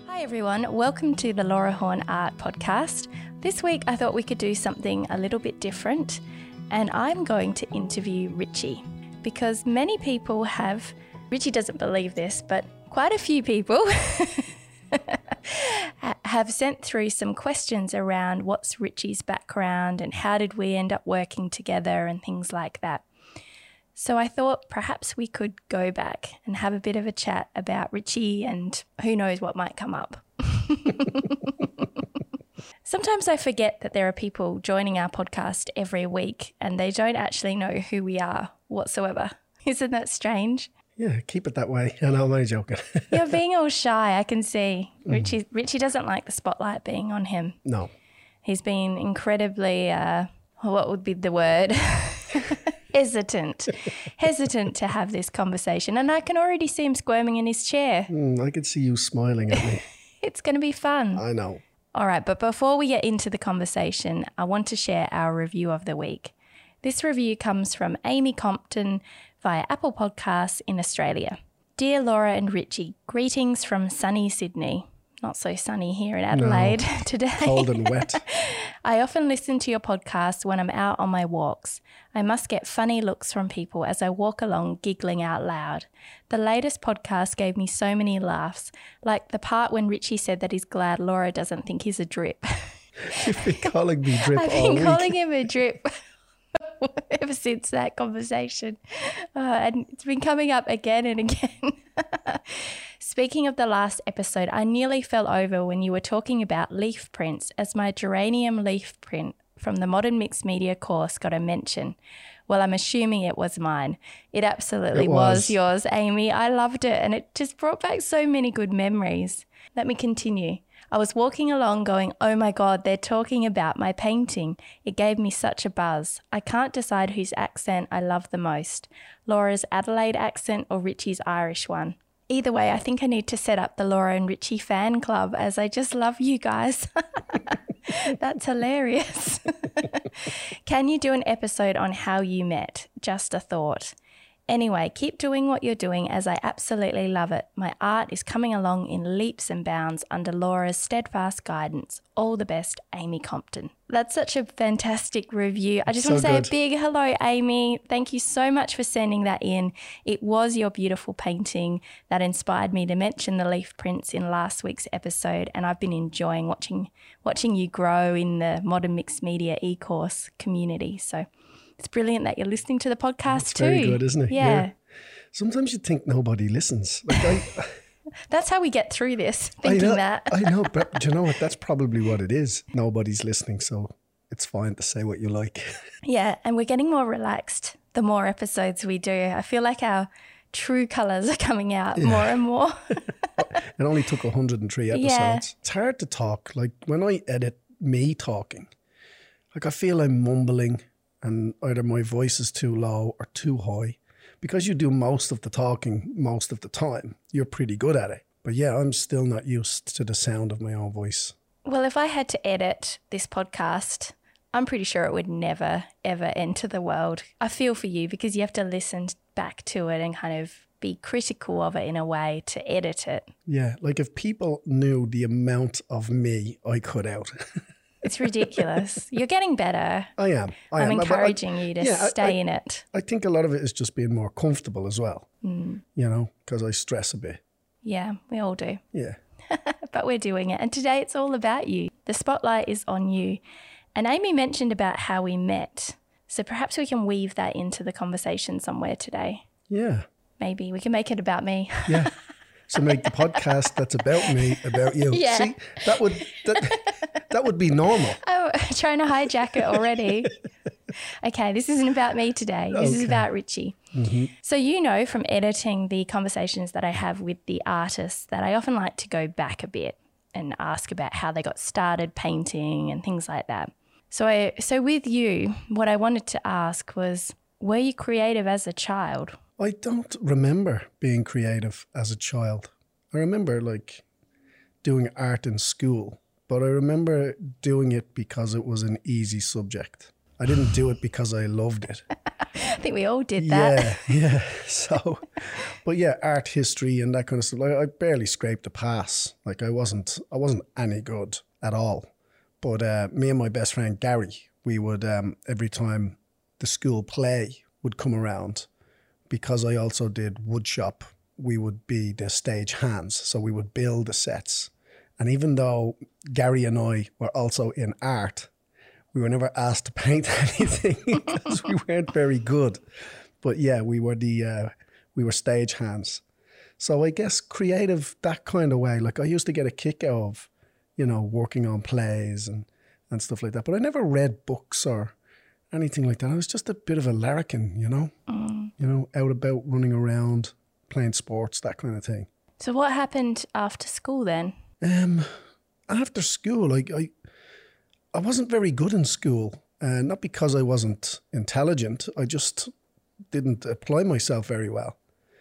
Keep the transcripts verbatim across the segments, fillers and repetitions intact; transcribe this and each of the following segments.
Hi everyone, welcome to the Laura Horn Art Podcast. This week I thought we could do something a little bit different, and I'm going to interview Richie because many people have, Richie doesn't believe this, but quite a few people have sent through some questions around what's Richie's background and how did we end up working together and things like that. So I thought perhaps we could go back and have a bit of a chat about Richie and who knows what might come up. Sometimes I forget that there are people joining our podcast every week and they don't actually know who we are whatsoever. Isn't that strange? Yeah, keep it that way. I know, I'm only joking. You're being all shy, I can see. Richie, Richie doesn't like the spotlight being on him. No. He's been incredibly, uh, what would be the word? Hesitant, hesitant to have this conversation. And I can already see him squirming in his chair. Mm, I could see you smiling at me. It's going to be fun. I know. All right, but before we get into the conversation, I want to share our review of the week. This review comes from Amy Compton via Apple Podcasts in Australia. Dear Laura and Richie, greetings from sunny Sydney. Not so sunny here in Adelaide no, today. Cold and wet. I often listen to your podcast when I'm out on my walks. I must get funny looks from people as I walk along giggling out loud. The latest podcast gave me so many laughs, like the part when Richie said that he's glad Laura doesn't think he's a drip. You've been calling me drip I've all been week. calling him a drip ever since that conversation. Uh, and it's been coming up again and again. Speaking of the last episode, I nearly fell over when you were talking about leaf prints as my geranium leaf print from the Modern Mixed Media course got a mention. Well, I'm assuming it was mine. It absolutely It was. was yours, Amy. I loved it and it just brought back so many good memories. Let me continue. I was walking along going, oh my God, they're talking about my painting. It gave me such a buzz. I can't decide whose accent I love the most, Laura's Adelaide accent or Richie's Irish one. Either way, I think I need to set up the Laura and Richie fan club as I just love you guys. That's hilarious. Can you do an episode on how you met? Just a thought. Anyway, keep doing what you're doing as I absolutely love it. My art is coming along in leaps and bounds under Laura's steadfast guidance. All the best, Amy Compton. That's such a fantastic review. I just So want to say good. a big hello, Amy. Thank you so much for sending that in. It was your beautiful painting that inspired me to mention the leaf prints in last week's episode, and I've been enjoying watching watching you grow in the Modern Mixed Media e-course community. So it's brilliant that you're listening to the podcast It's too. very good, isn't it? Yeah. Sometimes you think nobody listens. Like I, That's how we get through this, I thinking know, that. I know, but do you know what? That's probably what it is. Nobody's listening, so it's fine to say what you like. Yeah, and we're getting more relaxed the more episodes we do. I feel like our true colours are coming out Yeah. more and more. It only took one hundred three episodes. Yeah. It's hard to talk. Like when I edit me talking, like I feel I'm mumbling and either my voice is too low or too high. Because you do most of the talking most of the time, you're pretty good at it. But yeah, I'm still not used to the sound of my own voice. Well, if I had to edit this podcast, I'm pretty sure it would never, ever enter the world. I feel for you because you have to listen back to it and kind of be critical of it in a way to edit it. Yeah, like if people knew the amount of me I cut out. It's ridiculous. You're getting better. I am. I I'm am. But encouraging you to yeah, I- stay I- in it. I think a lot of it is just being more comfortable as well, Mm. you know, because I stress a bit. Yeah, we all do. Yeah. But we're doing it. And today it's all about you. The spotlight is on you. And Amy mentioned about how we met. So perhaps we can weave that into the conversation somewhere today. Yeah. Maybe we can make it about me. Yeah. So make the podcast that's about me, about you. Yeah. See, that would that, that would be normal. Oh, trying to hijack it already. Okay, this isn't about me today. This is Okay. about Richie. Mm-hmm. So you know from editing the conversations that I have with the artists that I often like to go back a bit and ask about how they got started painting and things like that. So I, so with you, what I wanted to ask was, were you creative as a child? I don't remember being creative as a child. I remember like doing art in school, but I remember doing it because it was an easy subject. I didn't do it because I loved it. I think we all did that. Yeah, yeah. So, but yeah, art history and that kind of stuff. Like, I barely scraped a pass. Like I wasn't, I wasn't any good at all. But uh, me and my best friend Gary, we would um, every time the school play would come around, because I also did woodshop, we would be the stage hands. So we would build the sets. And even though Gary and I were also in art, we were never asked to paint anything because we weren't very good. But yeah, we were the uh, we were stage hands. So I guess creative that kind of way. Like I used to get a kick out of, you know, working on plays and, and stuff like that. But I never read books or anything like that. I was just a bit of a larrikin, you know, mm. you know, out about running around, playing sports, that kind of thing. So what happened after school then? Um, after school, I, I, I wasn't very good in school. Uh, not because I wasn't intelligent. I just didn't apply myself very well.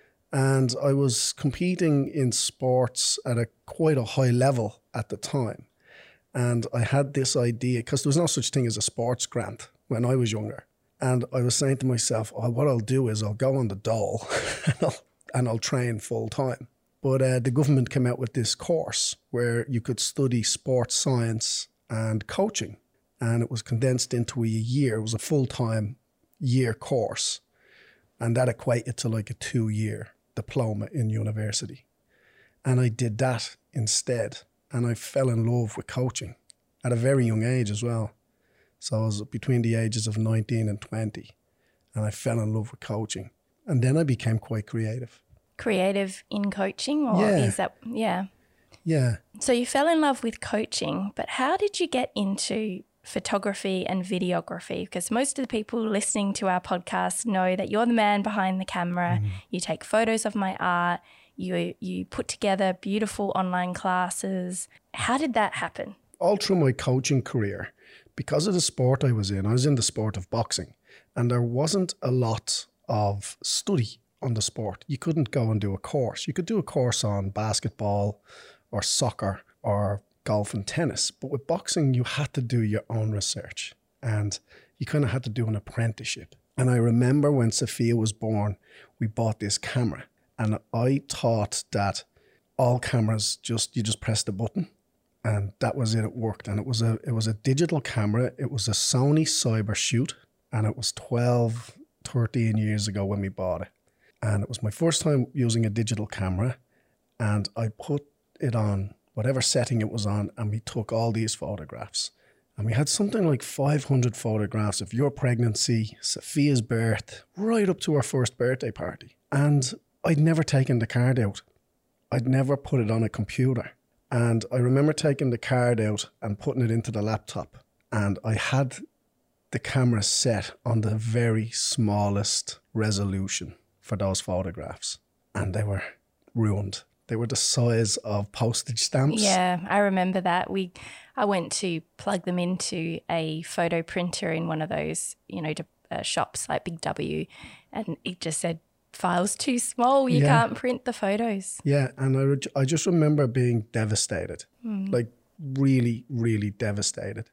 And I was competing in sports at a quite a high level at the time. And I had this idea, because there was no such thing as a sports grant when I was younger. And I was saying to myself, oh, what I'll do is I'll go on the dole and I'll, and I'll train full time. But uh, the government came out with this course where you could study sports science and coaching. And it was condensed into a year. It was a full-time year course. And that equated to like a two-year diploma in university. And I did that instead. And I fell in love with coaching at a very young age as well. So I was between the ages of nineteen and twenty. And I fell in love with coaching. And then I became quite creative. Creative in coaching? Or yeah. is that, yeah. Yeah. So you fell in love with coaching, but how did you get into photography and videography? Because most of the people listening to our podcast know that you're the man behind the camera. Mm. You take photos of my art. You you put together beautiful online classes. How did that happen? All through my coaching career, because of the sport I was in, I was in the sport of boxing, and there wasn't a lot of study on the sport. You couldn't go and do a course. You could do a course on basketball or soccer or golf and tennis. But with boxing, you had to do your own research, and you kind of had to do an apprenticeship. And I remember when Sophia was born, we bought this camera, and I thought that all cameras, just you just press the button and that was it, it worked. And it was a it was a digital camera. It was a Sony Cybershoot, and it was twelve, thirteen years ago when we bought it. And it was my first time using a digital camera, and I put it on whatever setting it was on, and we took all these photographs. And we had something like five hundred photographs of your pregnancy, Sophia's birth, right up to our first birthday party. And I'd never taken the card out. I'd never put it on a computer. And I remember taking the card out and putting it into the laptop. And I had the camera set on the very smallest resolution for those photographs. And they were ruined. They were the size of postage stamps. Yeah, I remember that. We, I went to plug them into a photo printer in one of those, you know, uh, shops like Big W, and it just said, file's too small, you yeah. can't print the photos. Yeah, and I, I just remember being devastated, mm. like really, really devastated.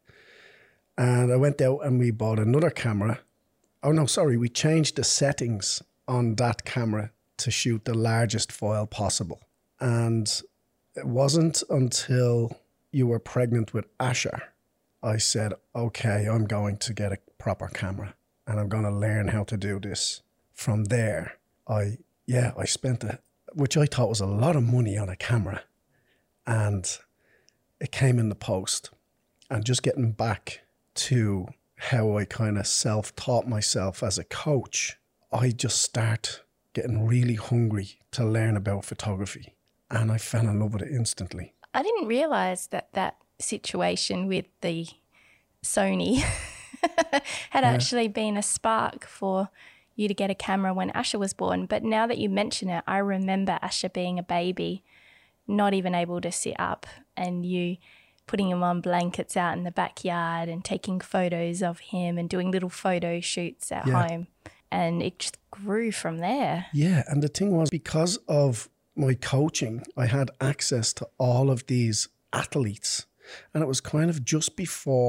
And I went out and we bought another camera. Oh, no, sorry, we changed the settings on that camera to shoot the largest file possible. And it wasn't until you were pregnant with Asher, I said, okay, I'm going to get a proper camera and I'm going to learn how to do this. From there, I, yeah, I spent, a, which I thought was a lot of money on a camera, and it came in the post. And just getting back to how I kind of self-taught myself as a coach, I just start getting really hungry to learn about photography. And I fell in love with it instantly. I didn't realise that that situation with the Sony had yeah. actually been a spark for you to get a camera when Asher was born. But now that you mention it, I remember Asher being a baby, not even able to sit up, and you putting him on blankets out in the backyard and taking photos of him and doing little photo shoots at yeah. home. And it just grew from there. Yeah, and the thing was, because of my coaching, I had access to all of these athletes. And it was kind of just before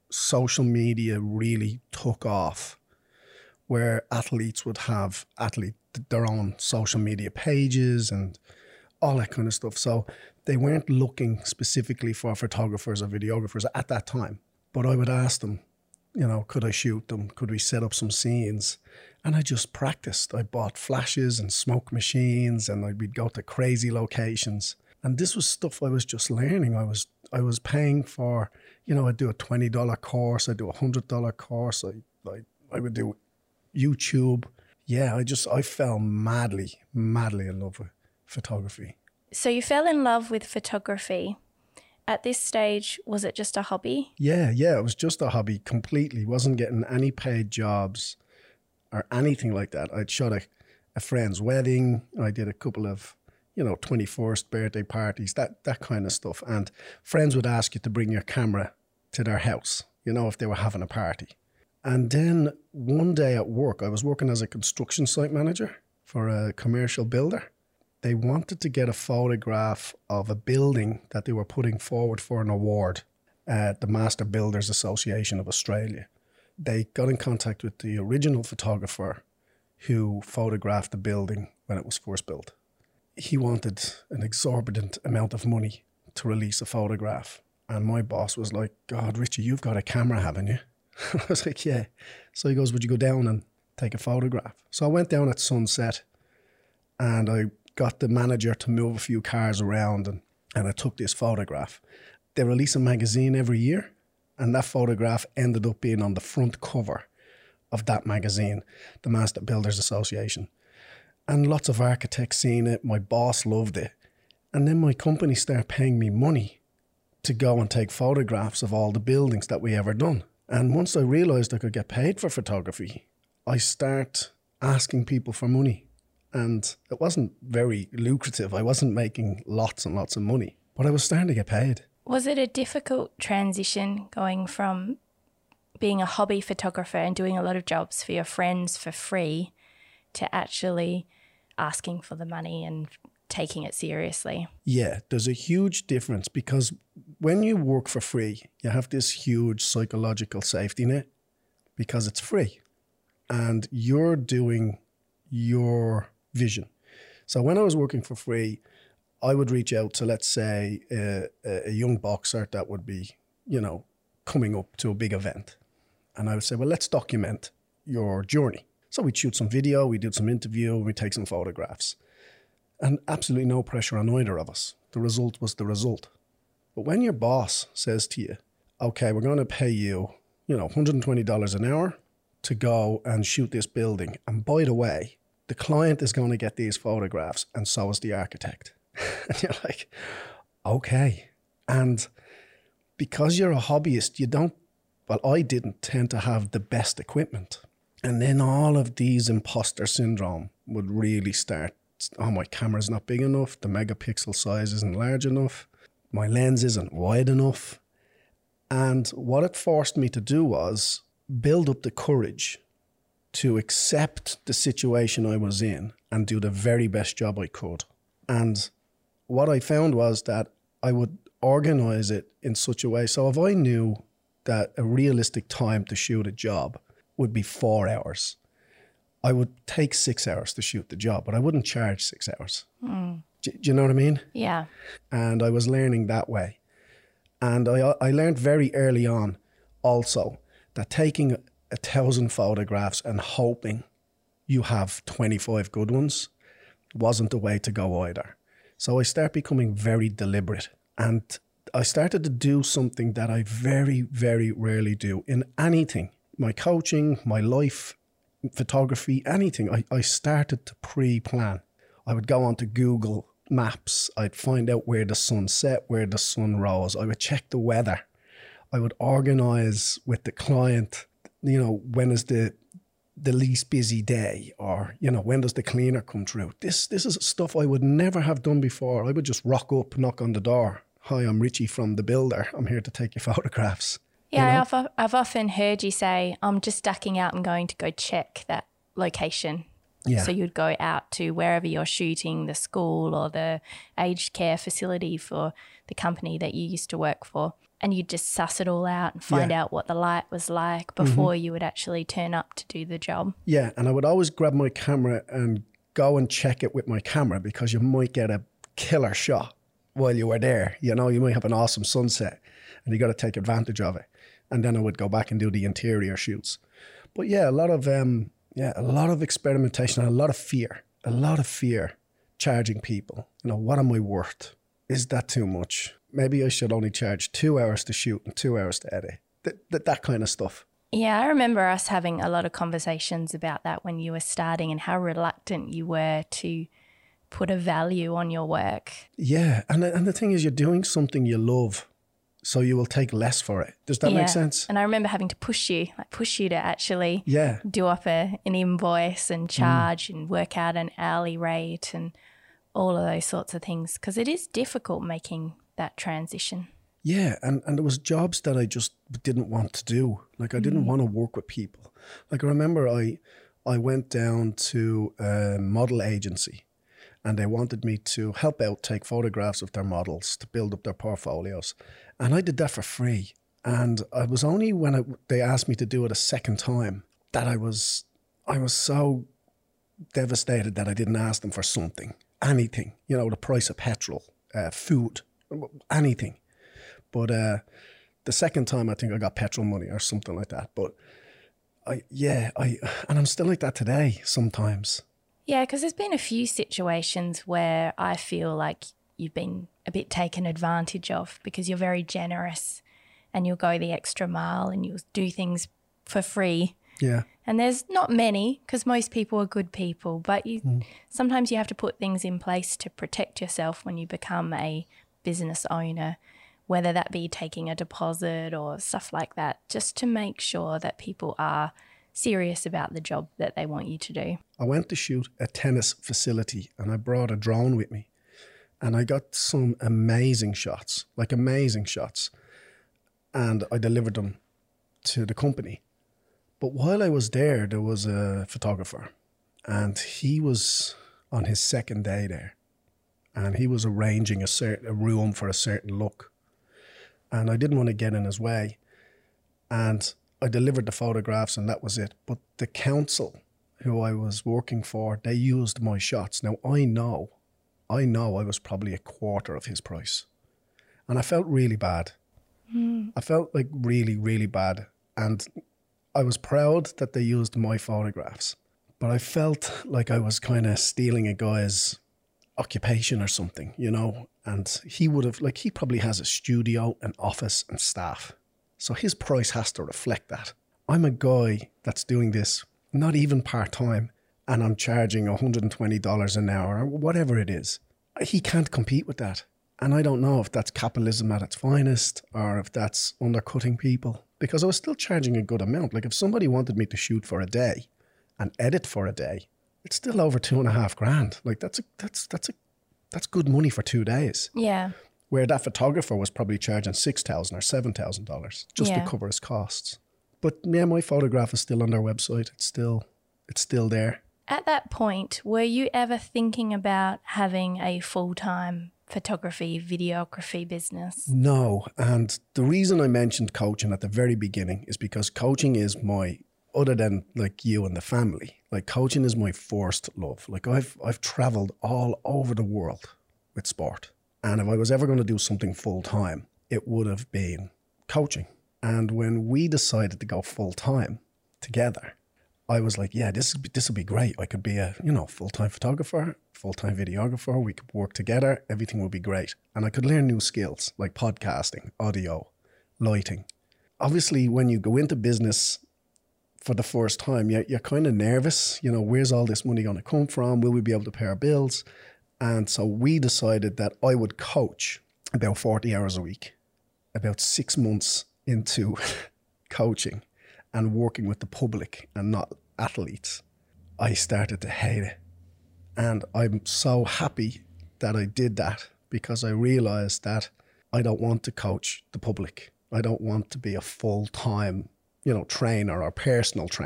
social media really took off, where athletes would have athlete their own social media pages and all that kind of stuff. So they weren't looking specifically for photographers or videographers at that time. But I would ask them, you know, could I shoot them? Could we set up some scenes? And I just practiced. I bought flashes and smoke machines, and I'd, we'd go to crazy locations. And this was stuff I was just learning. I was I was paying for, you know, I'd do a twenty dollar course, I'd do a one hundred dollar course, I, I, I would do YouTube. Yeah, I just, I fell madly, madly in love with photography. So you fell in love with photography. At this stage, was it just a hobby? Yeah, yeah, it was just a hobby completely. Wasn't getting any paid jobs or anything like that. I'd shot a, a friend's wedding. I did a couple of, you know, twenty-first birthday parties, that that kind of stuff. And friends would ask you to bring your camera to their house, you know, if they were having a party. And then one day at work, I was working as a construction site manager for a commercial builder. They wanted to get a photograph of a building that they were putting forward for an award at the Master Builders Association of Australia. They got in contact with the original photographer who photographed the building when it was first built. He wanted an exorbitant amount of money to release a photograph. And my boss was like, God, Richie, you've got a camera, haven't you? I was like, yeah. So he goes, would you go down and take a photograph? So I went down at sunset and I got the manager to move a few cars around, and, and I took this photograph. They release a magazine every year, and that photograph ended up being on the front cover of that magazine, the Master Builders Association. And lots of architects seen it. My boss loved it. And then my company started paying me money to go and take photographs of all the buildings that we ever done. And once I realised I could get paid for photography, I start asking people for money. And it wasn't very lucrative. I wasn't making lots and lots of money, but I was starting to get paid. Was it a difficult transition going from being a hobby photographer and doing a lot of jobs for your friends for free to actually asking for the money and taking it seriously? Yeah, there's a huge difference, because when you work for free, you have this huge psychological safety net because it's free and you're doing your vision. So when I was working for free, I would reach out to, let's say, a, a young boxer that would be, you know, coming up to a big event. And I would say, well, let's document your journey. So we'd shoot some video, we did some interview, we take some photographs. And absolutely no pressure on either of us. The result was the result. But when your boss says to you, okay, we're going to pay you, you know, one hundred twenty dollars an hour to go and shoot this building. And by the way, the client is going to get these photographs, and so is the architect. And you're like, okay. And because you're a hobbyist, you don't, well, I didn't tend to have the best equipment. And then all of these imposter syndrome would really start. Oh, my camera's not big enough. The megapixel size isn't large enough. My lens isn't wide enough. And what it forced me to do was build up the courage to accept the situation I was in and do the very best job I could. And what I found was that I would organize it in such a way. So if I knew that a realistic time to shoot a job would be four hours, I would take six hours to shoot the job, but I wouldn't charge six hours. Mm. Do, do you know what I mean? Yeah. And I was learning that way. And I, I learned very early on also that taking a thousand photographs and hoping you have twenty-five good ones wasn't the way to go either. So I started becoming very deliberate, and I started to do something that I very, very rarely do in anything. My coaching, my life, photography, anything. I, I started to pre-plan. I would go onto Google Maps. I'd find out where the sun set, where the sun rose. I would check the weather. I would organize with the client, you know, when is the the least busy day, or, you know, when does the cleaner come through? This this is stuff I would never have done before. I would just rock up, knock on the door. Hi, I'm Richie from the builder. I'm here to take your photographs. Yeah, you know? I've I've often heard you say, I'm just ducking out and going to go check that location. Yeah. So you'd go out to wherever you're shooting, the school or the aged care facility for the company that you used to work for, and you'd just suss it all out and find Yeah. out what the light was like before mm-hmm. you would actually turn up to do the job. Yeah, and I would always grab my camera and go and check it with my camera, because you might get a killer shot while you were there. You know, you might have an awesome sunset and you got to take advantage of it. And then I would go back and do the interior shoots. But yeah, a lot of um, yeah, a lot of experimentation and a lot of fear, a lot of fear charging people. You know, what am I worth? Is that too much? Maybe I should only charge two hours to shoot and two hours to edit. That, that, that kind of stuff. Yeah, I remember us having a lot of conversations about that when you were starting and how reluctant you were to put a value on your work. Yeah, and, and the thing is, you're doing something you love, so you will take less for it. Does that yeah. make sense? And I remember having to push you, like push you to actually yeah. do up a, an invoice and charge mm. and work out an hourly rate and all of those sorts of things, because it is difficult making that transition. Yeah, and, and there was jobs that I just didn't want to do. Like I didn't mm. want to work with people. Like I remember I I went down to a model agency and they wanted me to help out, take photographs of their models to build up their portfolios. And I did that for free. And it was only when I, they asked me to do it a second time that I was I was so devastated that I didn't ask them for something, anything, you know, the price of petrol, uh, food, anything. But uh, the second time, I think I got petrol money or something like that. But I, yeah, I, and I'm still like that today sometimes. Yeah, because there's been a few situations where I feel like you've been a bit taken advantage of because you're very generous and you'll go the extra mile and you'll do things for free. Yeah. And there's not many, because most people are good people, but you mm. sometimes you have to put things in place to protect yourself when you become a business owner, whether that be taking a deposit or stuff like that, just to make sure that people are serious about the job that they want you to do. I went to shoot a tennis facility and I brought a drone with me and I got some amazing shots, like amazing shots. And I delivered them to the company. But while I was there, there was a photographer and he was on his second day there and he was arranging a certain a room for a certain look. And I didn't want to get in his way. And I delivered the photographs and that was it. But the council who I was working for, they used my shots. Now, I know, I know I was probably a quarter of his price. And I felt really bad. Mm. I felt like really, really bad. And I was proud that they used my photographs. But I felt like I was kind of stealing a guy's occupation or something, you know? And he would have, like, he probably has a studio, an office and staff. So his price has to reflect that. I'm a guy that's doing this, not even part-time, and I'm charging one hundred twenty dollars an hour or whatever it is. He can't compete with that. And I don't know if that's capitalism at its finest or if that's undercutting people, because I was still charging a good amount. Like if somebody wanted me to shoot for a day and edit for a day, it's still over two and a half grand. Like that's a, that's, that's a, that's good money for two days. Yeah. Where that photographer was probably charging six thousand dollars or seven thousand dollars just yeah. to cover his costs. But yeah, my photograph is still on their website. It's still, it's still there. At that point, were you ever thinking about having a full-time photography, videography business? No. And the reason I mentioned coaching at the very beginning is because coaching is my, other than like you and the family, like coaching is my first love. Like I've, I've traveled all over the world with sport. And if I was ever going to do something full time, it would have been coaching. And when we decided to go full time together, I was like, yeah, this this would be great. I could be a, you know, full-time photographer, full-time videographer. We could work together. Everything would be great. And I could learn new skills like podcasting, audio, lighting. Obviously, when you go into business for the first time, you're, you're kind of nervous. You know, where's all this money going to come from? Will we be able to pay our bills? And so we decided that I would coach about forty hours a week, about six months into coaching and working with the public and not athletes. I started to hate it. And I'm so happy that I did that because I realized that I don't want to coach the public. I don't want to be a full-time, you know, trainer or personal trainer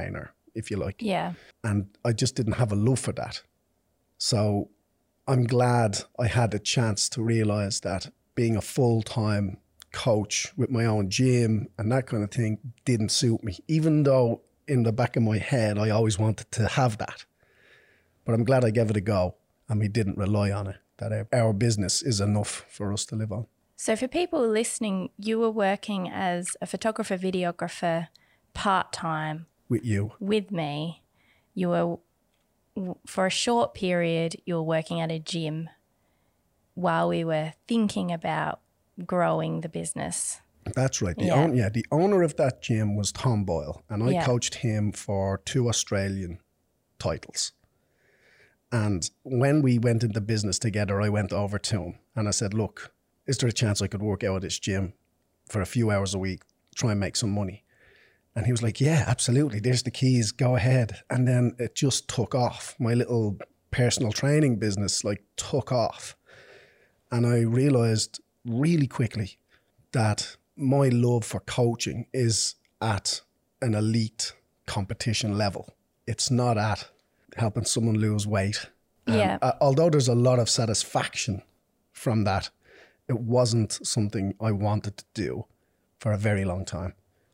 if you like. Yeah. And I just didn't have a love for that. So I'm glad I had a chance to realize that being a full-time coach with my own gym and that kind of thing didn't suit me, even though in the back of my head, I always wanted to have that. But I'm glad I gave it a go and we didn't rely on it, that our, our business is enough for us to live on. So for people listening, you were working as a photographer, videographer, part-time. With you. With me. You were, for a short period, you were working at a gym while we were thinking about growing the business. That's right. The yeah. Own, yeah, the owner of that gym was Tom Boyle, and I yeah. coached him for two Australian titles. And when we went into business together, I went over to him and I said, look, is there a chance I could work out at this gym for a few hours a week, try and make some money? And he was like, yeah, absolutely. There's the keys. Go ahead. And then it just took off. My little personal training business like took off. And I realized really quickly that my love for coaching is at an elite competition level. It's not at helping someone lose weight. Yeah. And, uh, although there's a lot of satisfaction from that, it wasn't something I wanted to do for a very long time.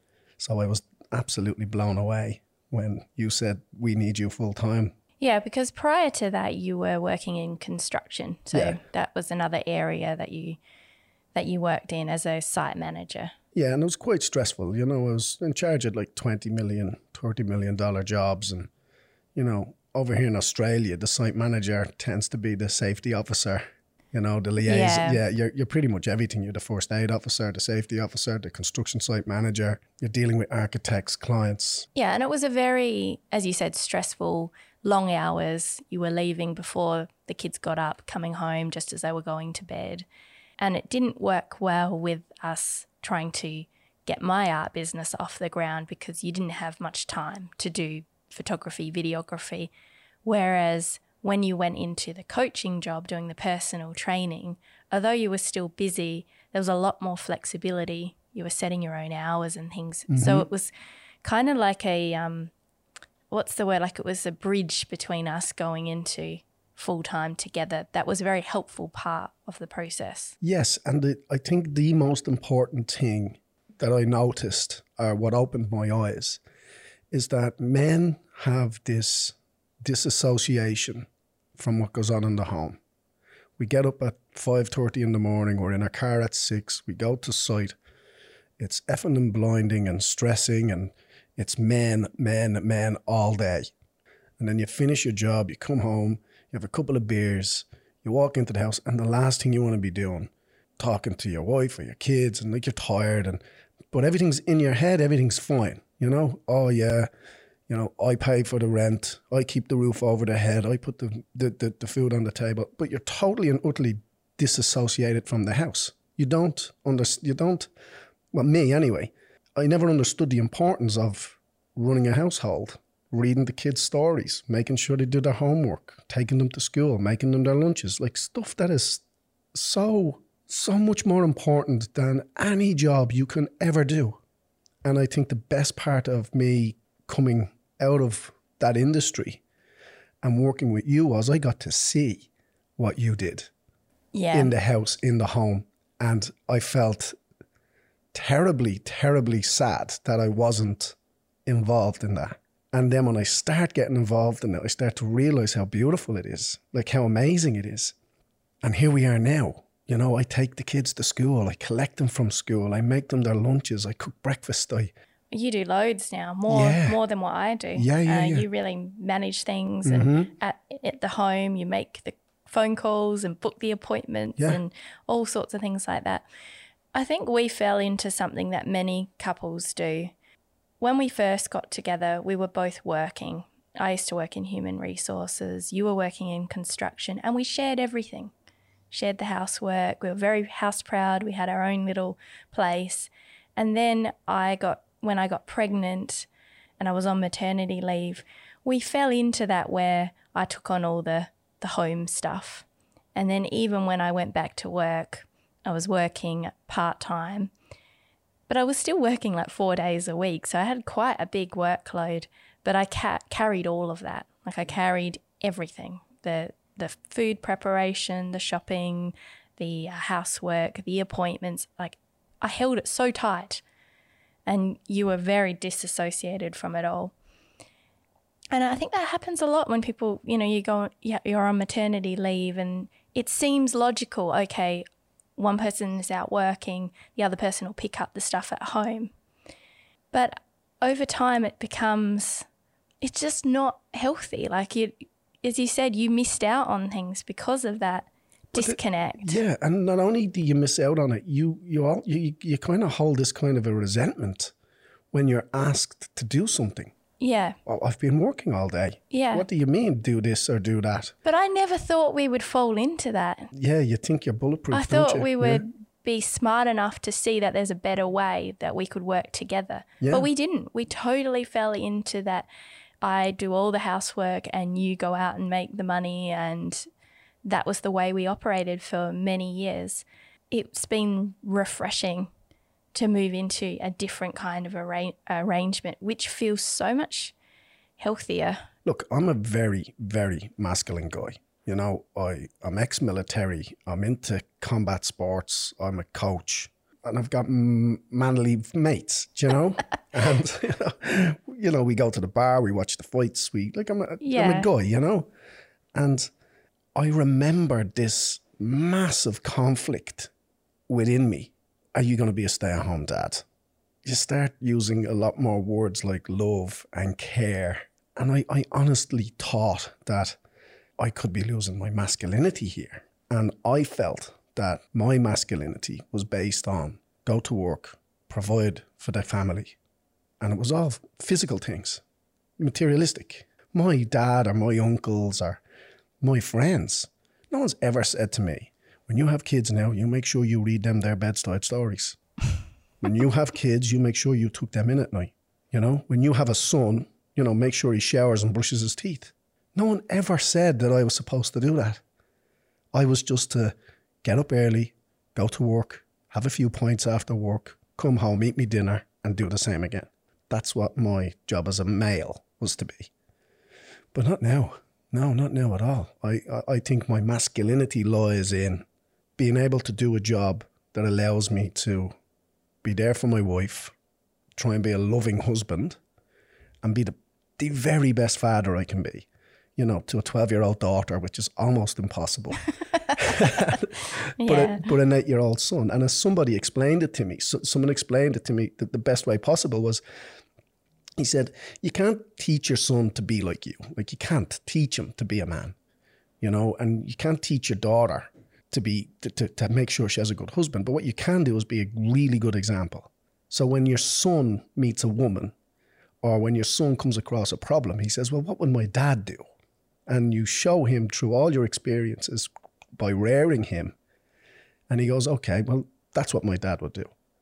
So I was absolutely blown away when you said, we need you full time. Yeah, because prior to that, you were working in construction. So yeah. that was another area that you that you worked in as a site manager. Yeah, and it was quite stressful. You know, I was in charge of like twenty million, thirty million dollar jobs. And, you know, over here in Australia, the site manager tends to be the safety officer. You know, the liaison. Yeah, yeah you're, you're pretty much everything. You're the first aid officer, the safety officer, the construction site manager. You're dealing with architects, clients. Yeah, and it was a very, as you said, stressful, long hours. You were leaving before the kids got up, coming home just as they were going to bed. And it didn't work well with us trying to get my art business off the ground because you didn't have much time to do photography, videography. Whereas when you went into the coaching job, doing the personal training, although you were still busy, there was a lot more flexibility. You were setting your own hours and things. Mm-hmm. So it was kind of like a, um, what's the word? Like it was a bridge between us going into full-time together. That was a very helpful part of the process. Yes, and the, I think the most important thing that I noticed, or what opened my eyes, is that men have this disassociation from what goes on in the home. We get up at five thirty in the morning, we're in our car at six, we go to site, it's effing and blinding and stressing, and it's men, men, men all day. And then you finish your job, you come home, you have a couple of beers, you walk into the house, and the last thing you want to be doing, talking to your wife or your kids, and like you're tired, and but everything's in your head, everything's fine, you know? Oh yeah, you know, I pay for the rent, I keep the roof over the head, I put the, the, the, the food on the table, but you're totally and utterly disassociated from the house. You don't understand, you don't, well, me anyway, I never understood the importance of running a household, reading the kids' stories, making sure they do their homework, taking them to school, making them their lunches, like stuff that is so, so much more important than any job you can ever do. And I think the best part of me coming out of that industry and working with you was I got to see what you did yeah. in the house, in the home. And I felt terribly, terribly sad that I wasn't involved in that. And then when I start getting involved in it, I start to realize how beautiful it is, like how amazing it is. And here we are now. You know, I take the kids to school, I collect them from school, I make them their lunches, I cook breakfast, I... You do loads now, more yeah. more than what I do. Yeah, yeah, uh, yeah. You really manage things, Mm-hmm. and at, at the home you make the phone calls and book the appointments yeah. and all sorts of things like that. I think we fell into something that many couples do. When we first got together, we were both working. I used to work in human resources. You were working in construction, and we shared everything. Shared the housework. We were very house proud. We had our own little place. And then I got, when I got pregnant and I was on maternity leave, we fell into that where I took on all the, the home stuff. And then even when I went back to work, I was working part-time, but I was still working like four days a week. So I had quite a big workload. but I ca- carried all of that. Like I carried everything, the the food preparation, the shopping, the housework, the appointments. Like I held it so tight, and you were very disassociated from it all. And I think that happens a lot when people, you know, you go, you're on maternity leave and it seems logical. Okay, one person is out working, the other person will pick up the stuff at home. But over time it becomes, it's just not healthy. Like you, as you said, you missed out on things because of that disconnect. It, yeah, and not only do you miss out on it, you you all you, you kind of hold this kind of a resentment when you're asked to do something. Yeah. Oh, I've been working all day. Yeah. What do you mean, do this or do that? But I never thought we would fall into that. Yeah, you think you're bulletproof, I thought don't you? we would yeah. be smart enough to see that there's a better way that we could work together. Yeah. But we didn't. We totally fell into that. I do all the housework and you go out and make the money, and that was the way we operated for many years. It's been refreshing to move into a different kind of arra- arrangement, which feels so much healthier. Look, I'm a very, very masculine guy. You know, I, I'm ex-military. I'm into combat sports. I'm a coach. And I've got m- manly mates, do you know? and, you know, you know, we go to the bar, we watch the fights. We like, I'm a, yeah. I'm a guy, you know? And I remember this massive conflict within me. Are you going to be a stay-at-home dad? You start using a lot more words like love and care. And I, I honestly thought that I could be losing my masculinity here. And I felt that my masculinity was based on go to work, provide for the family. And it was all physical things, materialistic. My dad or my uncles or my friends, no one's ever said to me, when you have kids now, you make sure you read them their bedside stories. When you have kids, you make sure you tuck them in at night. You know, when you have a son, you know, make sure he showers and brushes his teeth. No one ever said that I was supposed to do that. I was just to get up early, go to work, have a few pints after work, come home, eat me dinner, and do the same again. That's what my job as a male was to be. But not now. No, not now at all. I, I, I think my masculinity lies in being able to do a job that allows me to be there for my wife, try and be a loving husband, and be the, the very best father I can be. You know, to a twelve-year-old daughter, which is almost impossible. but, yeah. a, but an eight-year-old son. And as somebody explained it to me, so, someone explained it to me that the best way possible was, he said, you can't teach your son to be like you. Like, you can't teach him to be a man, you know, and you can't teach your daughter to be, to, to, to make sure she has a good husband. But what you can do is be a really good example. So when your son meets a woman, or when your son comes across a problem, he says, well, what would my dad do? And you show him through all your experiences by rearing him. And he goes, okay, well, that's what my dad would do.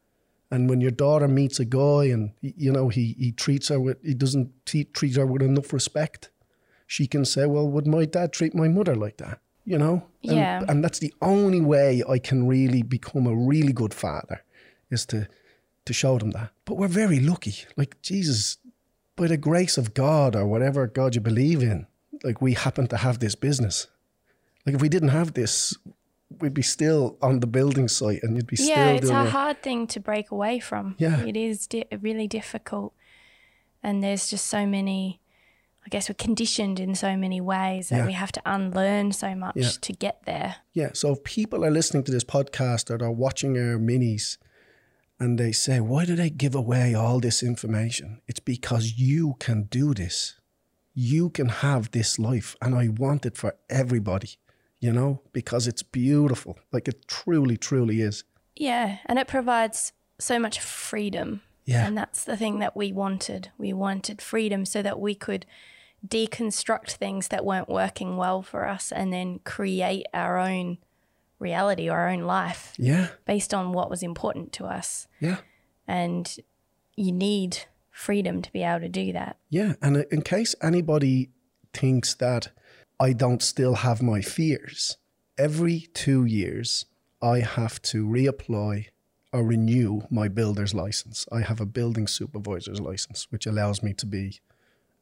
And when your daughter meets a guy and, you know, he, he treats her with, he doesn't t- treat her with enough respect, she can say, well, would my dad treat my mother like that? You know? And, Yeah. and that's the only way I can really become a really good father, is to, to show them that. But we're very lucky. Like, Jesus, by the grace of God or whatever God you believe in, like, we happen to have this business. Like, if we didn't have this, we'd be still on the building site and you'd be Yeah, still it's doing a it. hard thing to break away from. Yeah. It is di- really difficult. And there's just so many, I guess we're conditioned in so many ways that Yeah. we have to unlearn so much Yeah. to get there. Yeah, so if people are listening to this podcast or they're watching our minis and they say, why do they give away all this information? It's because you can do this. You can have this life, and I want it for everybody, you know, because it's beautiful. Like, it truly, truly is. Yeah, and it provides so much freedom. Yeah. And that's the thing that we wanted. We wanted freedom so that we could deconstruct things that weren't working well for us and then create our own reality or our own life Yeah, based on what was important to us. yeah, And you need freedom to be able to do that. yeah. And in case anybody thinks that I don't still have my fears, every two years I have to reapply or renew my builder's license. I have a building supervisor's license, which allows me to be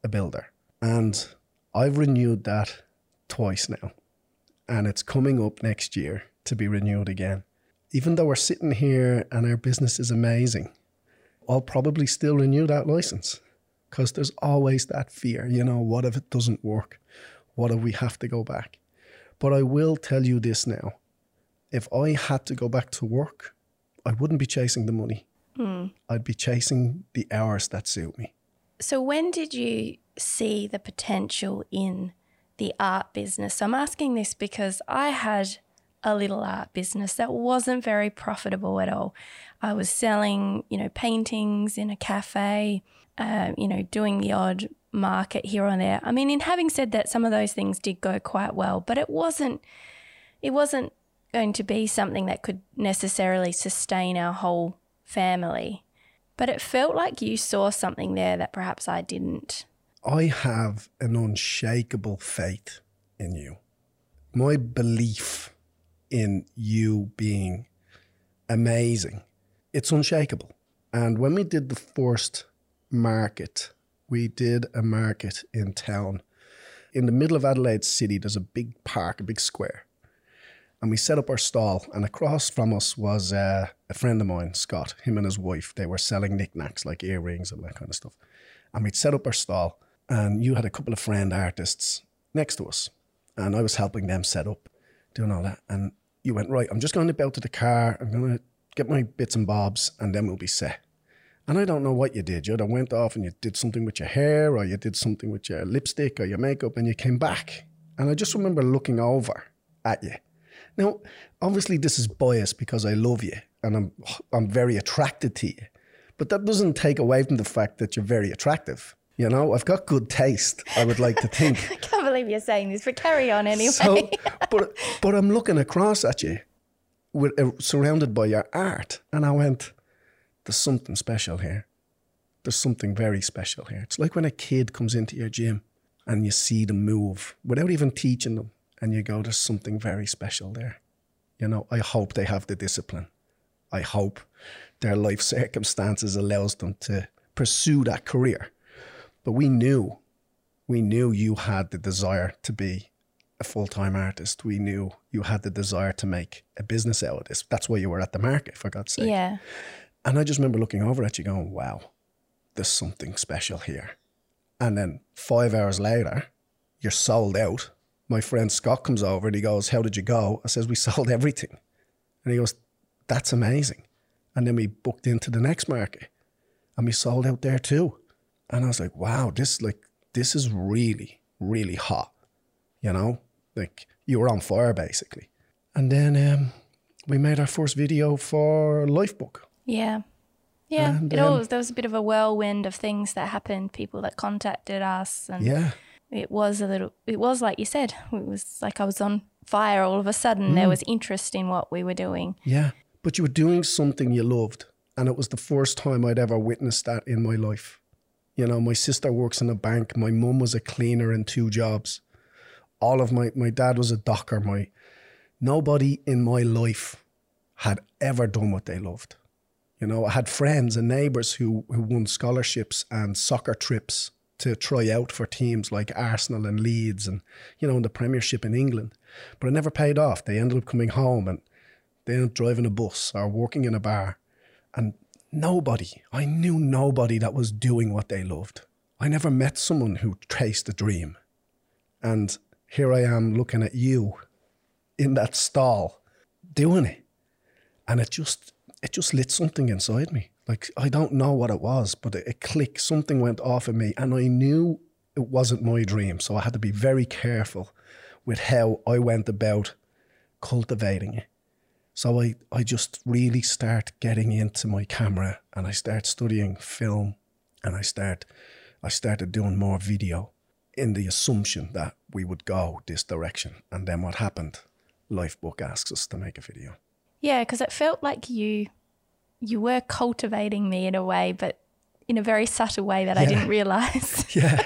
a builder. And I've renewed that twice now. And it's coming up next year to be renewed again. Even though we're sitting here and our business is amazing, I'll probably still renew that license because there's always that fear, you know, what if it doesn't work? What if we have to go back? But I will tell you this now. If I had to go back to work, I wouldn't be chasing the money. Mm. I'd be chasing the hours that suit me. So when did you see the potential in the art business? I'm asking this because I had a little art business that wasn't very profitable at all. I was selling, you know, paintings in a cafe, uh, you know, doing the odd market here or there. I mean, in having said that, some of those things did go quite well, but it wasn't, it wasn't going to be something that could necessarily sustain our whole family. But it felt like you saw something there that perhaps I didn't. I have an unshakable faith in you. My belief in you being amazing, it's unshakable. And when we did the first market, we did a market in town. In the middle of Adelaide City, there's a big park, a big square. And we set up our stall, and across from us was uh, a friend of mine, Scott, him and his wife. They were selling knickknacks like earrings and that kind of stuff. And we'd set up our stall, and you had a couple of friend artists next to us. And I was helping them set up, doing all that. And you went, right, I'm just going to nip out to the car. I'm going to get my bits and bobs, and then we'll be set. And I don't know what you did. You either went off and you did something with your hair, or you did something with your lipstick or your makeup, and you came back. And I just remember looking over at you. Now, obviously this is biased because I love you and I'm I'm very attracted to you. But that doesn't take away from the fact that you're very attractive. You know, I've got good taste, I would like to think. I can't believe you're saying this, but carry on anyway. So, but, but I'm looking across at you, with, uh, surrounded by your art. And I went, there's something special here. There's something very special here. It's like when a kid comes into your gym and you see them move without even teaching them. And you go, there's something very special there. You know, I hope they have the discipline. I hope their life circumstances allows them to pursue that career. But we knew, we knew you had the desire to be a full-time artist. We knew you had the desire to make a business out of this. That's why you were at the market, for God's sake. Yeah. And I just remember looking over at you going, wow, there's something special here. And then five hours later, you're sold out. My friend Scott comes over and he goes, how did you go? I says, we sold everything. And he goes, that's amazing. And then we booked into the next market and we sold out there too. And I was like, wow, this like this is really, really hot. You know, like you were on fire basically. And then um, we made our first video for Lifebook. Yeah. Yeah. And, it um, all, there was a bit of a whirlwind of things that happened, people that contacted us. And yeah. It was a little, it was like you said, it was like I was on fire all of a sudden. Mm. There was interest in what we were doing. Yeah, but you were doing something you loved. And it was the first time I'd ever witnessed that in my life. You know, my sister works in a bank. My mum was a cleaner in two jobs. All of my, my dad was a docker. My, nobody in my life had ever done what they loved. You know, I had friends and neighbours who, who won scholarships and soccer trips to try out for teams like Arsenal and Leeds and, you know, in the Premiership in England. But it never paid off. They ended up coming home and they ended up driving a bus or working in a bar. And nobody, I knew nobody that was doing what they loved. I never met someone who chased a dream. And here I am looking at you in that stall doing it. And it just, it just lit something inside me. Like, I don't know what it was, but it, it clicked. Something went off of me and I knew it wasn't my dream. So I had to be very careful with how I went about cultivating it. So I, I just really start getting into my camera and I start studying film and I start, I started doing more video in the assumption that we would go this direction. And then what happened? Lifebook asks us to make a video. Yeah, because it felt like you... you were cultivating me in a way, but in a very subtle way that yeah. I didn't realise. Yeah.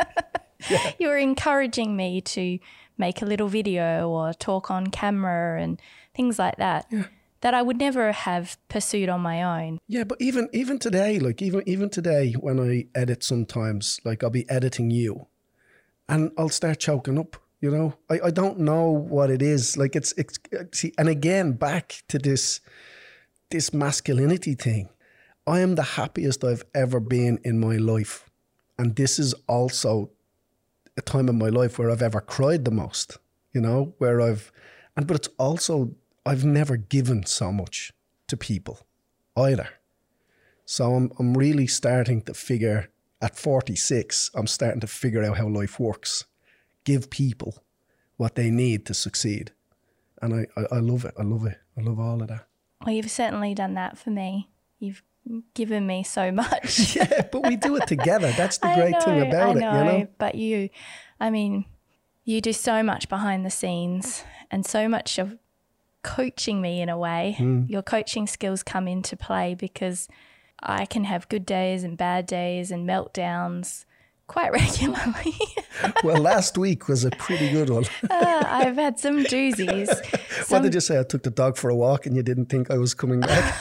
yeah. You were encouraging me to make a little video or talk on camera and things like that. Yeah. that I would never have pursued on my own. Yeah, but even even today, like even even today when I edit sometimes, like I'll be editing you and I'll start choking up, you know? I, I don't know what it is. Like it's, it's see, and again, back to this this masculinity thing. I am the happiest I've ever been in my life. And this is also a time in my life where I've ever cried the most, you know, where I've, and but it's also, I've never given so much to people either. So I'm I'm really starting to figure, at forty-six, I'm starting to figure out how life works. Give people what they need to succeed. And I, I, I love it. I love it. I love all of that. Well, you've certainly done that for me. You've given me so much. Yeah, but we do it together. That's the I great know, thing about I know, it, you know? But you, I mean, you do so much behind the scenes and so much of coaching me in a way. Mm. Your coaching skills come into play because I can have good days and bad days and meltdowns quite regularly. Well, last week was a pretty good one. uh, I've had some doozies. Some... What did you say? I took the dog for a walk and you didn't think I was coming back?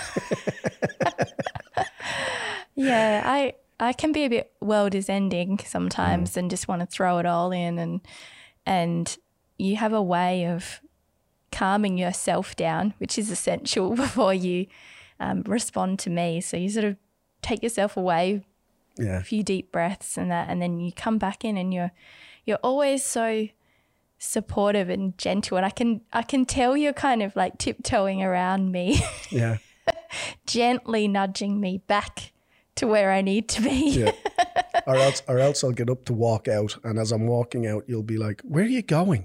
Yeah, I I can be a bit world is ending sometimes mm. and just want to throw it all in, and and you have a way of calming yourself down, which is essential before you um, respond to me. So you sort of take yourself away, yeah. a few deep breaths and that, and then you come back in and you're you're always so supportive and gentle, and I can I can tell you're kind of like tiptoeing around me. Yeah. Gently nudging me back to where I need to be. Yeah. Or else, or else I'll get up to walk out, and as I'm walking out, you'll be like, "Where are you going?"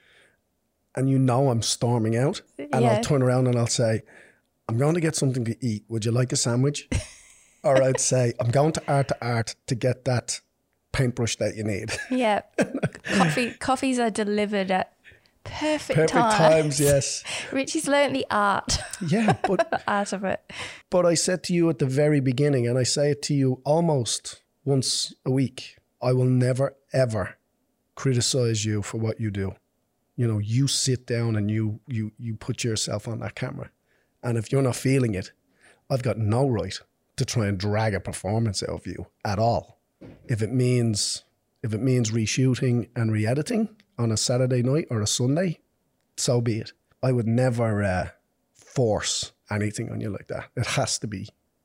And you know I'm storming out, and yeah. I'll turn around and I'll say, "I'm going to get something to eat. Would you like a sandwich?" Or I'd say, "I'm going to Art to Art to get that paintbrush that you need." Yeah. Coffee, coffees are delivered at perfect, perfect times. times, yes. Richie's learnt the art. Yeah, but the art of it. But I said to you at the very beginning, and I say it to you almost once a week, I will never, ever criticize you for what you do. You know, you sit down and you you you put yourself on that camera. And if you're not feeling it, I've got no right to try and drag a performance out of you at all. If it means if it means reshooting and re-editing on a Saturday night or a Sunday, so be it. I would never uh, force anything on you like that. It has to be,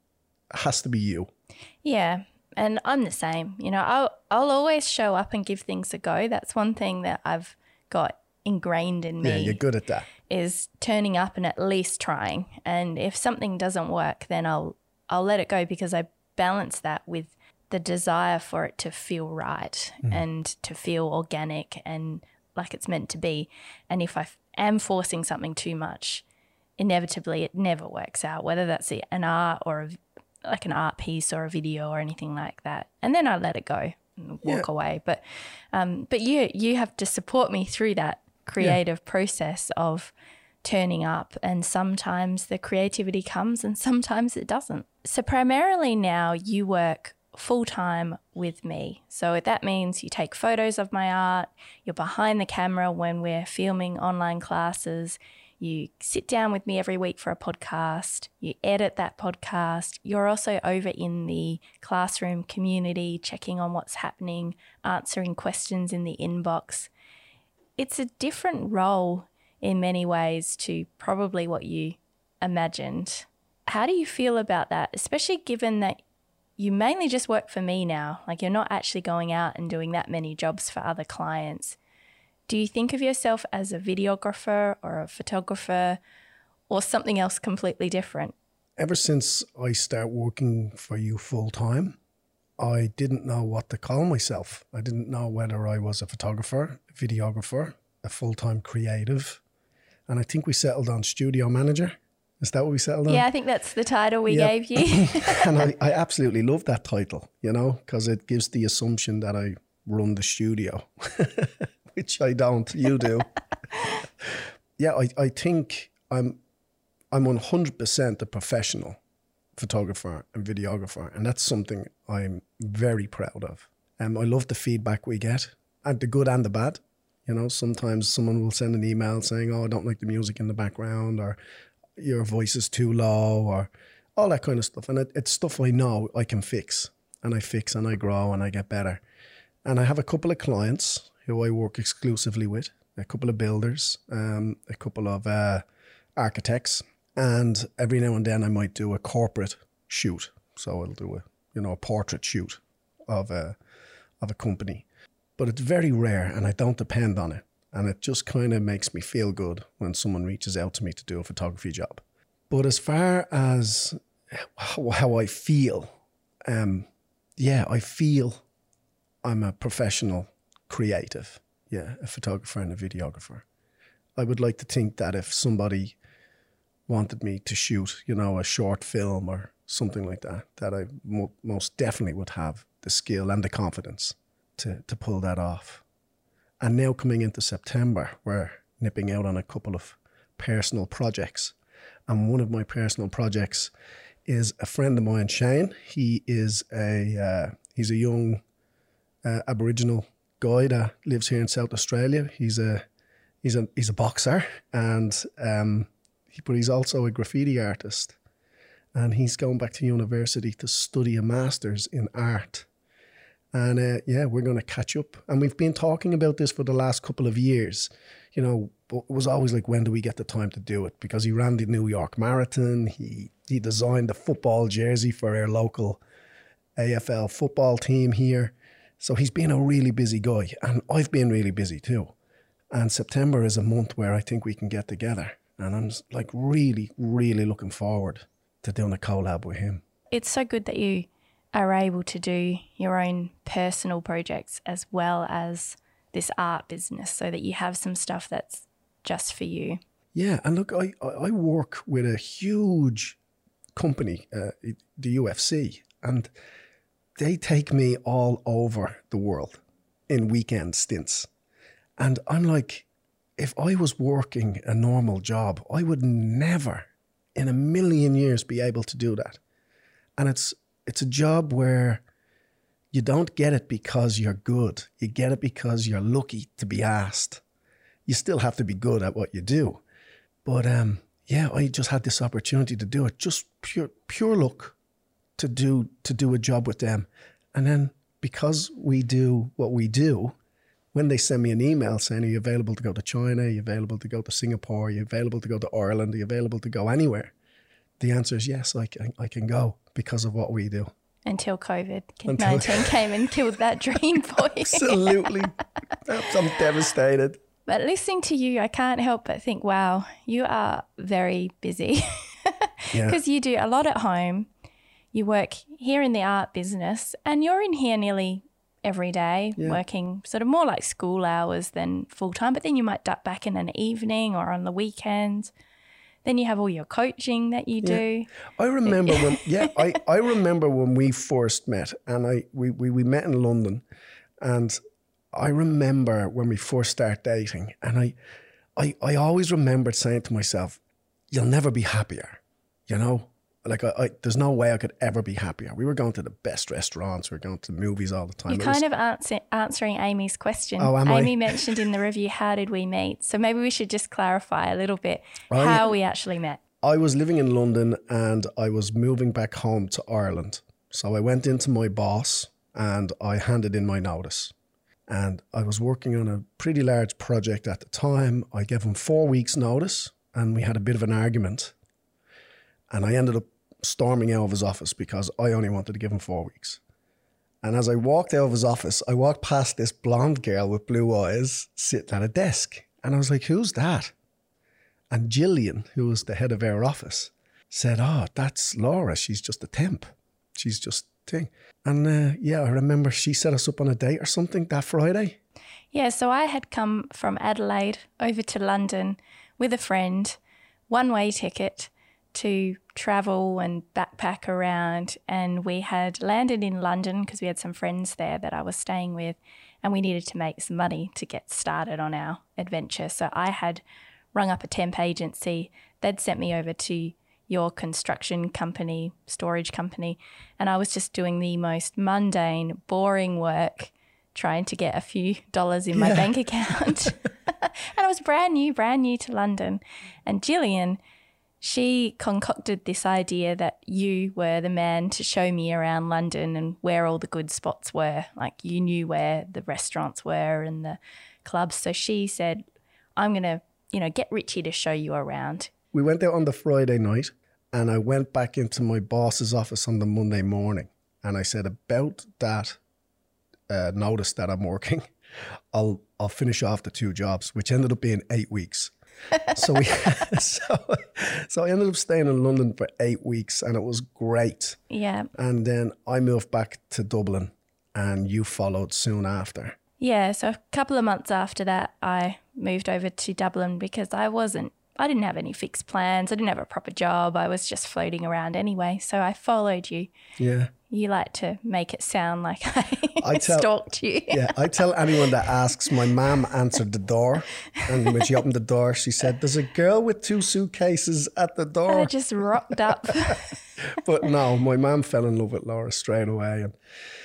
it has to be you. Yeah, and I'm the same. You know, I'll I'll always show up and give things a go. That's one thing that I've got ingrained in me. Yeah, you're good at that. Is turning up and at least trying. And if something doesn't work, then I'll I'll let it go, because I balance that with the desire for it to feel right mm. and to feel organic and like it's meant to be. And if I am forcing something too much, inevitably it never works out, whether that's an art or a, like an art piece or a video or anything like that. And then I let it go and walk yeah. away. But um, but you you have to support me through that creative yeah. process of turning up, and sometimes the creativity comes and sometimes it doesn't. So primarily now you work full-time with me. So that means you take photos of my art, you're behind the camera when we're filming online classes, you sit down with me every week for a podcast, you edit that podcast, you're also over in the classroom community checking on what's happening, answering questions in the inbox. It's a different role in many ways to probably what you imagined. How do you feel about that, especially given that you mainly just work for me now? Like, you're not actually going out and doing that many jobs for other clients. Do you think of yourself as a videographer or a photographer or something else completely different? Ever since I started working for you full time, I didn't know what to call myself. I didn't know whether I was a photographer, a videographer, a full-time creative. And I think we settled on studio manager. Is that what we settled on? Yeah, I think that's the title we yeah. gave you. And I, I absolutely love that title, you know, because it gives the assumption that I run the studio, which I don't. You do. Yeah, I, I think I'm I'm one hundred percent a professional photographer and videographer, and that's something I'm very proud of. Um, I love the feedback we get, and the good and the bad. You know, sometimes someone will send an email saying, "Oh, I don't like the music in the background," or your voice is too low or all that kind of stuff. And it, it's stuff I know I can fix, and I fix and I grow and I get better. And I have a couple of clients who I work exclusively with, a couple of builders, um, a couple of uh, architects, and every now and then I might do a corporate shoot. So I'll do a, you know, a portrait shoot of a, of a company. But it's very rare and I don't depend on it. And it just kind of makes me feel good when someone reaches out to me to do a photography job. But as far as how, how I feel, um, yeah, I feel I'm a professional creative. Yeah, a photographer and a videographer. I would like to think that if somebody wanted me to shoot, you know, a short film or something like that, that I mo- most definitely would have the skill and the confidence to, to pull that off. And now coming into September, we're nipping out on a couple of personal projects. And one of my personal projects is a friend of mine, Shane. He is a uh, he's a young uh, Aboriginal guy that lives here in South Australia. He's a he's a he's a boxer, and um, he, but he's also a graffiti artist. And he's going back to university to study a master's in art. And uh, yeah, we're going to catch up. And we've been talking about this for the last couple of years. You know, it was always like, when do we get the time to do it? Because he ran the New York Marathon. He he designed the football jersey for our local A F L football team here. So he's been a really busy guy. And I've been really busy too. And September is a month where I think we can get together. And I'm like really, really looking forward to doing a collab with him. It's so good that you are able to do your own personal projects as well as this art business, so that you have some stuff that's just for you. Yeah, and look, I, I work with a huge company, uh, the U F C, and they take me all over the world in weekend stints. And I'm like, if I was working a normal job, I would never in a million years be able to do that. And it's It's a job where you don't get it because you're good. You get it because you're lucky to be asked. You still have to be good at what you do. But um, yeah, I just had this opportunity to do it. Just pure pure luck to do to do a job with them. And then because we do what we do, when they send me an email saying, are you available to go to China? Are you available to go to Singapore? Are you available to go to Ireland? Are you available to go anywhere? The answer is yes, I can, I can go because of what we do. Until COVID nineteen came and killed that dream for you. Absolutely. I'm devastated. But listening to you, I can't help but think, wow, you are very busy. Because yeah. you do a lot at home. You work here in the art business and you're in here nearly every day, yeah. working sort of more like school hours than full-time. But then you might duck back in an evening or on the weekends. Then you have all your coaching that you do. Yeah. I remember when, yeah, I, I remember when we first met, and I we, we, we met in London, and I remember when we first started dating, and I, I, I always remembered saying to myself, you'll never be happier, you know? Like, I, I, there's no way I could ever be happier. We were going to the best restaurants. We were going to movies all the time. You're it kind was, of answer, answering Amy's question. Oh, am Amy I? mentioned in the review, how did we meet? So maybe we should just clarify a little bit I, how we actually met. I was living in London and I was moving back home to Ireland. So I went into my boss and I handed in my notice. And I was working on a pretty large project at the time. I gave him four weeks notice and we had a bit of an argument. And I ended up storming out of his office because I only wanted to give him four weeks. And as I walked out of his office, I walked past this blonde girl with blue eyes sitting at a desk. And I was like, who's that? And Gillian, who was the head of our office, said, oh, that's Laura. She's just a temp. She's just a thing. And uh, yeah, I remember she set us up on a date or something that Friday. Yeah, so I had come from Adelaide over to London with a friend, one-way ticket to travel and backpack around, and we had landed in London because we had some friends there that I was staying with, and we needed to make some money to get started on our adventure. So I had rung up a temp agency. They'd sent me over to your construction company, storage company, and I was just doing the most mundane, boring work, trying to get a few dollars in my yeah. bank account. And I was brand new, brand new to London. And Gillian, she concocted this idea that you were the man to show me around London and where all the good spots were. Like you knew where the restaurants were and the clubs. So she said, I'm going to, you know, get Richie to show you around. We went out on the Friday night and I went back into my boss's office on the Monday morning and I said, about that uh, notice that I'm working, I'll I'll finish off the two jobs, which ended up being eight weeks. so we so so I ended up staying in London for eight weeks and it was great. Yeah. And then I moved back to Dublin and you followed soon after. Yeah, so a couple of months after that I moved over to Dublin because I wasn't I didn't have any fixed plans. I didn't have a proper job. I was just floating around anyway. So I followed you. Yeah. You like to make it sound like I, I tell, stalked you. Yeah, I tell anyone that asks, my mum answered the door. And when she opened the door, she said, there's a girl with two suitcases at the door. I just rocked up. But no, my mum fell in love with Laura straight away. And,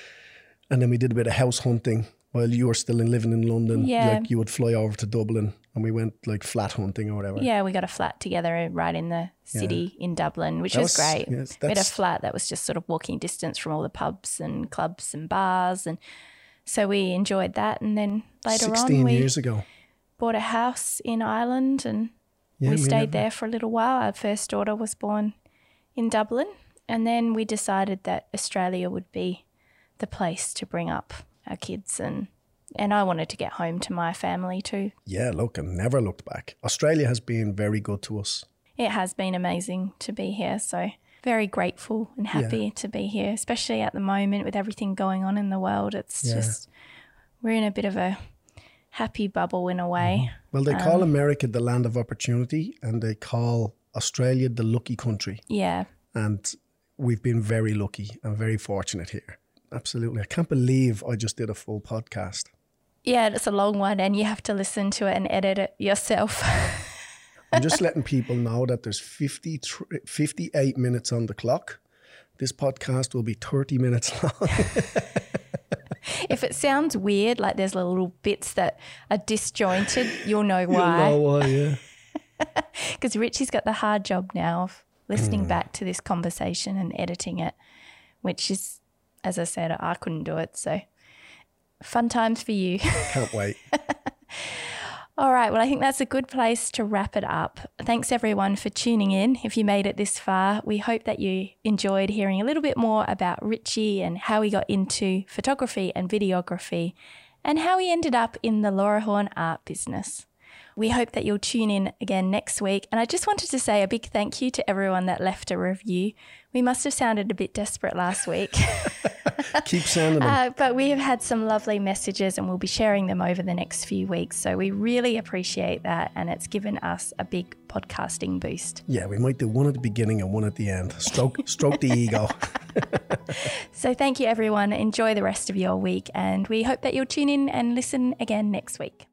and then we did a bit of house hunting while you were still in, living in London. Yeah. Like you would fly over to Dublin and we went like flat hunting or whatever. Yeah, we got a flat together right in the city yeah. in Dublin, which that was, was great. Yes, we had a flat that was just sort of walking distance from all the pubs and clubs and bars. And so we enjoyed that. And then later sixteen on, we years ago. bought a house in Ireland and yeah, we we stayed never... there for a little while. Our first daughter was born in Dublin. And then we decided that Australia would be the place to bring up our kids, and and I wanted to get home to my family too. Yeah, look, I never looked back. Australia has been very good to us. It has been amazing to be here, so very grateful and happy yeah. to be here, especially at the moment with everything going on in the world. It's yeah. just, we're in a bit of a happy bubble in a way. Mm-hmm. Well, they um, call America the land of opportunity and they call Australia the lucky country. Yeah. And we've been very lucky and very fortunate here. Absolutely. I can't believe I just did a full podcast. Yeah, it's a long one and you have to listen to it and edit it yourself. I'm just letting people know that there's fifty, fifty-eight minutes on the clock. This podcast will be thirty minutes long. If it sounds weird, like there's little bits that are disjointed, you'll know why. You'll know why, yeah. Because Richie's got the hard job now of listening mm. back to this conversation and editing it, which is, as I said, I couldn't do it. So fun times for you. Can't wait. All right. Well, I think that's a good place to wrap it up. Thanks, everyone, for tuning in. If you made it this far, we hope that you enjoyed hearing a little bit more about Richie and how he got into photography and videography and how he ended up in the Laura Horn art business. We hope that you'll tune in again next week. And I just wanted to say a big thank you to everyone that left a review. We must have sounded a bit desperate last week. Keep sounding them. Uh, but we have had some lovely messages and we'll be sharing them over the next few weeks. So we really appreciate that. And it's given us a big podcasting boost. Yeah, we might do one at the beginning and one at the end. Stroke, stroke the ego. So thank you, everyone. Enjoy the rest of your week. And we hope that you'll tune in and listen again next week.